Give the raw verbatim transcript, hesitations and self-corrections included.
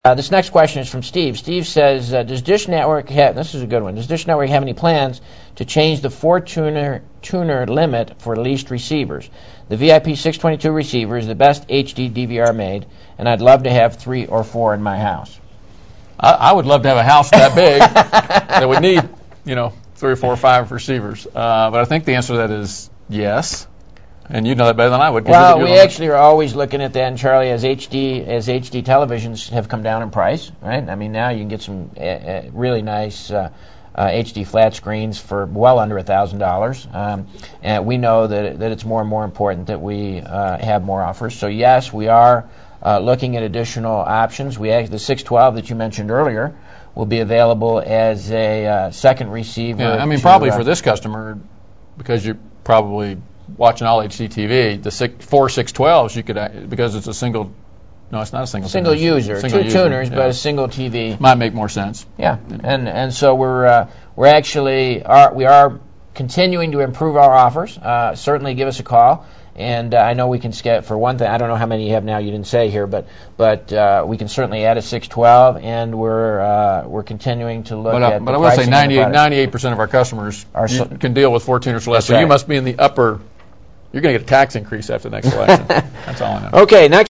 Uh, this next question is from Steve. Steve says, uh, does Dish Network have, this is a good one, does Dish Network have any plans to change the four-tuner tuner limit for leased receivers? The V I P six twenty-two receiver is the best H D D V R made, and I'd love to have three or four in my house. I, I would love to have a house that big that would need, you know, three or four or five receivers. Uh, but I think the answer to that is yes. And you know that better than I would. Well, we actually are always looking at that, and Charlie, as H D as H D televisions have come down in price, right? I mean, now you can get some uh, uh, really nice uh, uh, H D flat screens for well under a thousand dollars. Um, and we know that that it's more and more important that we uh, have more offers. So yes, we are uh, looking at additional options. We have the six twelve that you mentioned earlier will be available as a uh, second receiver. Yeah, I mean, to, probably uh, for this customer, because you're probably watching all H D T V, the six, four six twelves you could, because it's a single, no, it's not a single single tuner, user, single two user, tuners, yeah. but a single T V might make more sense. Yeah, and and so we're uh, we're actually are we are continuing to improve our offers. Uh, certainly, give us a call, and uh, I know we can get for one thing. I don't know how many you have now. You didn't say here, but but uh, we can certainly add a six twelve, and we're uh, we're continuing to look but, at. Uh, the but I will say ninety-eight, ninety-eight percent of our customers are so, can deal with four tuners or less. So right. you must be in the upper. You're going to get a tax increase after the next election. That's all I know. Okay, next.